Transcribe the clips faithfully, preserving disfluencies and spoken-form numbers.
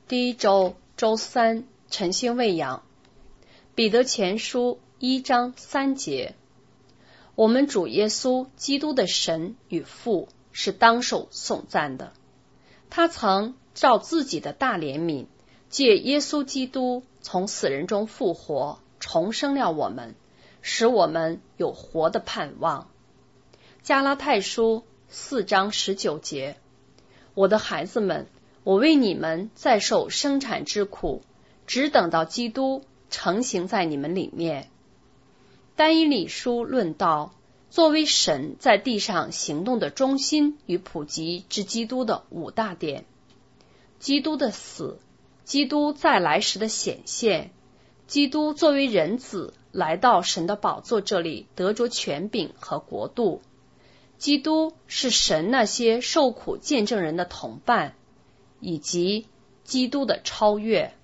第一周周三，晨星喂养。彼得前书一章三节，我们主耶稣基督的神与父是当受颂赞的。他曾照自己的大怜悯，借耶稣基督从死人中复活，重生了我们，使我们有活的盼望。加拉太书四章十九节，我的孩子们，我为你们再受生产之苦，只等到基督成行在你们里面。但以理书论道，作为神在地上行动的中心与普及之基督的五大点：基督的死，基督再来时的显现，基督作为人子来到神的宝座这里得着权柄和国度，基督是神那些受苦见证人的同伴，以及基督的超越。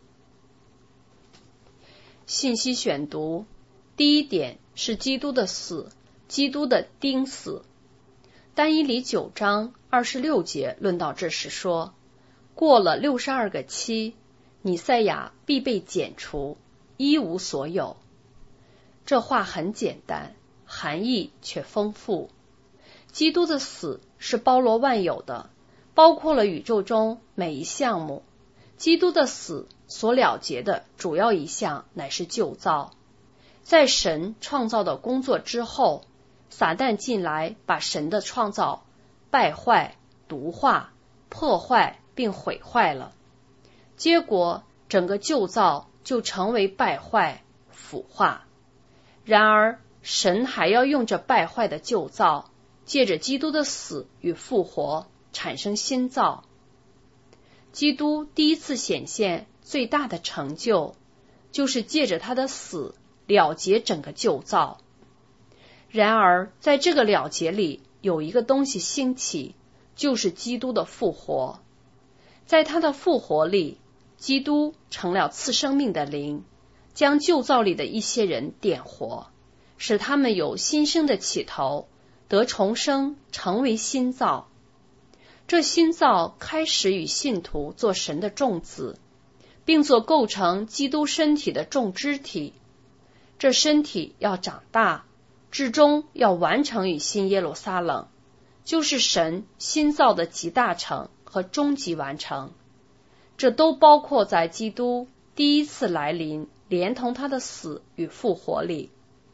信息选读，第一点是基督的死，基督的钉死。但以理九章二十六节论到这时说，过了六十二个期，弥赛亚必被剪除，一无所有。这话很简单，含义却丰富。基督的死是包罗万有的，包括了宇宙中每一项目。基督的死所了结的主要一项乃是救造。在神创造的工作之后，撒旦进来把神的创造败坏、毒化、破坏并毁坏了，结果整个救造就成为败坏、腐化。然而神还要用这败坏的旧造，借着基督的死与复活产生新造。基督第一次显现最大的成就，就是借着他的死了结整个旧造。然而在这个了结里有一个东西兴起，就是基督的复活。在他的复活里，基督成了赐生命的灵，将旧造里的一些人点活，使他们有新生的起头，得重生，成为新造。这新造开始与信徒做神的众子，并做构成基督身体的众肢体。这身体要长大，至终要完成与新耶路撒冷，就是神新造的集大成和终极完成。这都包括在基督第一次来临，连同他的死与复活里。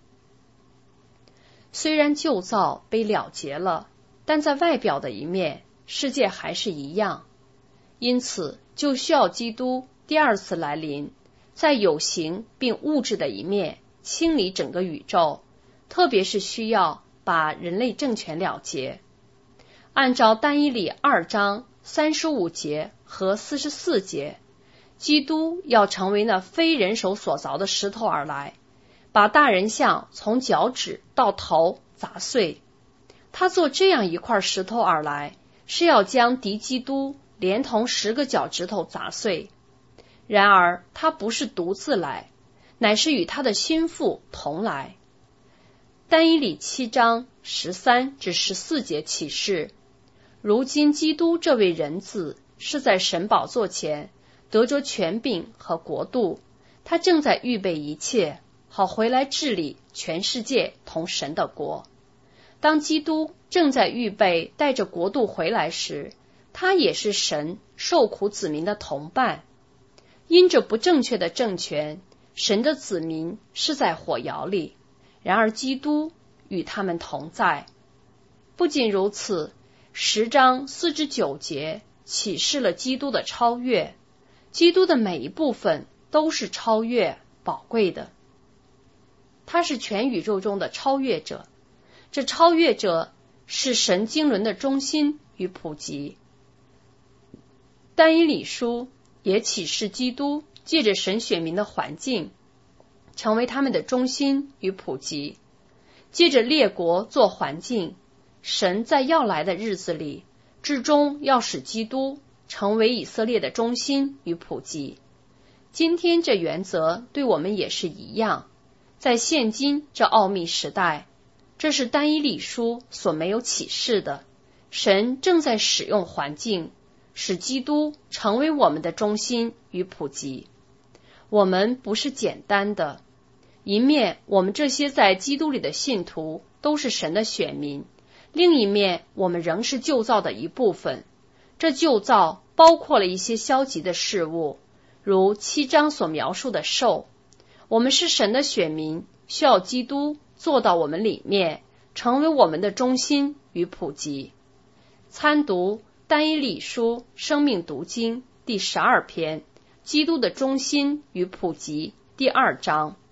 虽然旧造被了结了，但在外表的一面，世界还是一样，因此就需要基督第二次来临，在有形并物质的一面清理整个宇宙，特别是需要把人类政权了结。按照但以理二章三十五节和四十四节，基督要成为那非人手所凿的石头而来，把大人像从脚趾到头砸碎。他做这样一块石头而来，是要将敌基督连同十个脚趾头砸碎。然而他不是独自来，乃是与他的心腹同来。但以理七章十三至十四节启示，如今基督这位人子是在神宝座前得着权柄和国度，他正在预备一切，好回来治理全世界同神的国。当基督正在预备带着国度回来时，他也是神受苦子民的同伴。因着不正确的政权，神的子民是在火窑里，然而基督与他们同在。不仅如此，十章四至九节启示了基督的超越，基督的每一部分都是超越宝贵的。他是全宇宙中的超越者，这超越者是神经纶的中心与普及。但以理书也启示基督借着神选民的环境，成为他们的中心与普及。借着列国做环境，神在要来的日子里，至终要使基督成为以色列的中心与普及。今天这原则对我们也是一样，在现今这奥秘时代，这是但以理书所没有启示的。神正在使用环境， 使基督成为我们的中心与普及。我们不是简单的，一面我们这些在基督里的信徒都是神的选民，另一面我们仍是旧造的一部分。这旧造包括了一些消极的事物，如七章所描述的兽。我们是神的选民，需要基督做到我们里面，成为我们的中心与普及。参读但以理书生命读经第十二篇，基督的中心与普及第二章。